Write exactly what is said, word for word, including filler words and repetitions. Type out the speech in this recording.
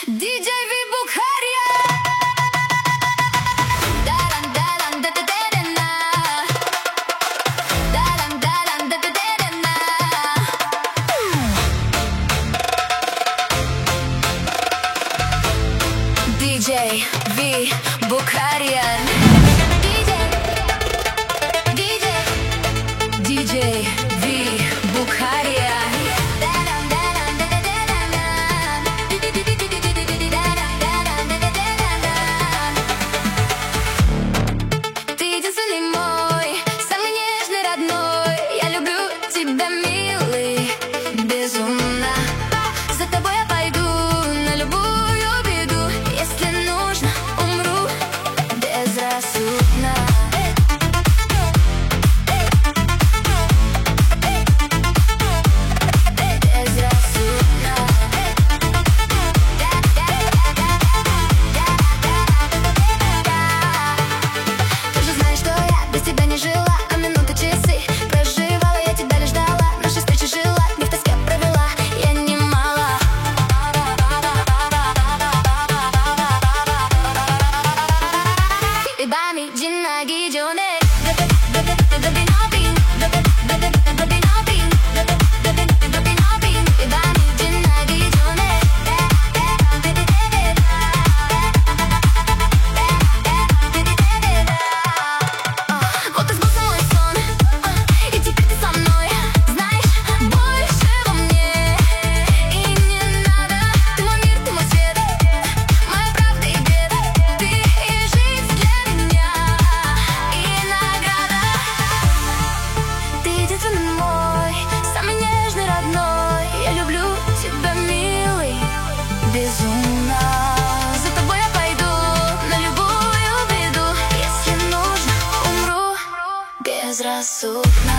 диджей Ви Бухария. диджей Ви Бухария. диджей Ви Бухария. Ты единственный мой, самый нежный, родной. Я люблю тебя, милый, безумно. За тобой я пойду на любую беду. Если нужно, умру безрассудно. Безумно. За тобой я пойду на любую беду. Если нужно, умру безрассудно.